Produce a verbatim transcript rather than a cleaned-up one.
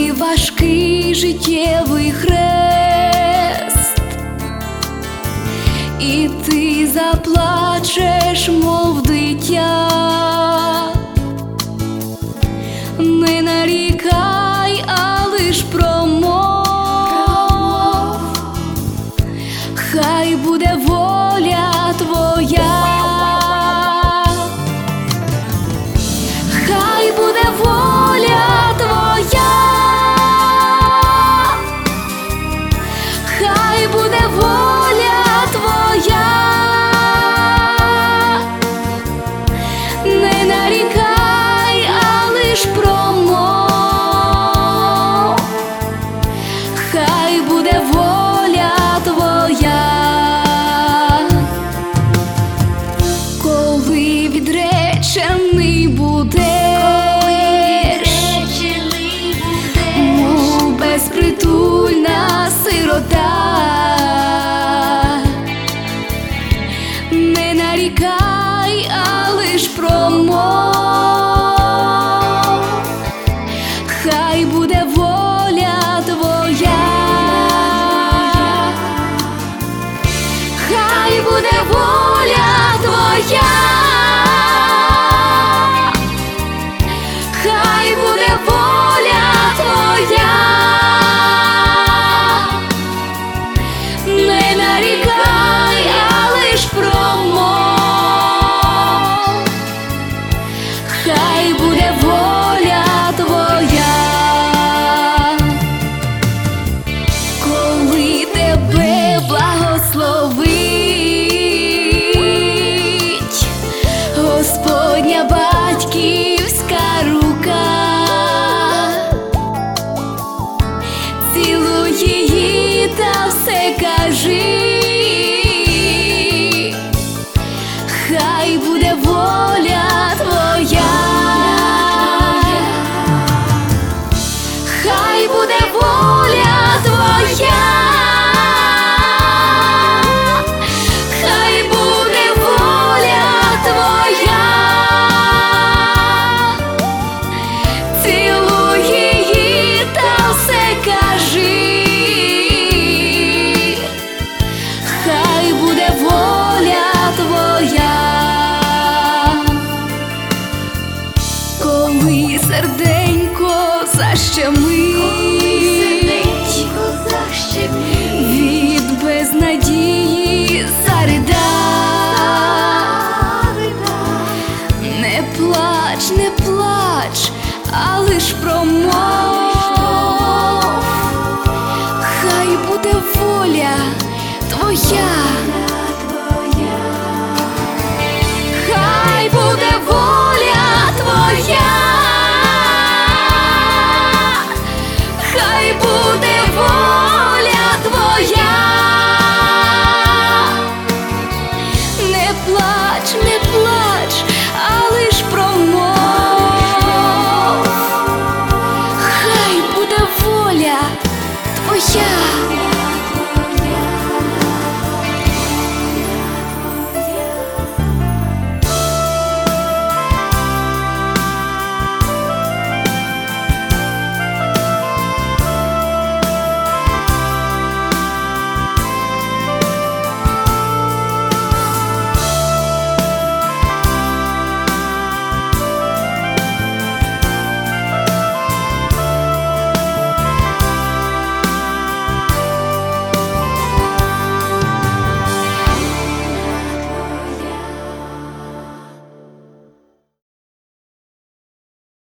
коли важкий життєвий хрест, і ти заплачеш, мов дитя, не нарікай, а лиш промов, хай буде воля твоя, хай буде воля твоя, хай буде воля твоя, не нарікай, а лиш промов, хай буде воля твоя. Коли відречений будеш, мов безпритульна сирота, не нарікай, а лиш промов, хай буде воля твоя, хай буде воля твоя, хай буде воля твоя, не нарікай, а лиш промов, хай буде воля твоя. Коли тебе благословить Господня батьківська рука, цілуй її та все кажи, хай буде воля твоя, хай буде воля твоя, хай буде воля твоя, цілуй її та все кажи, хай буде воля твоя. Коли серденько защемить,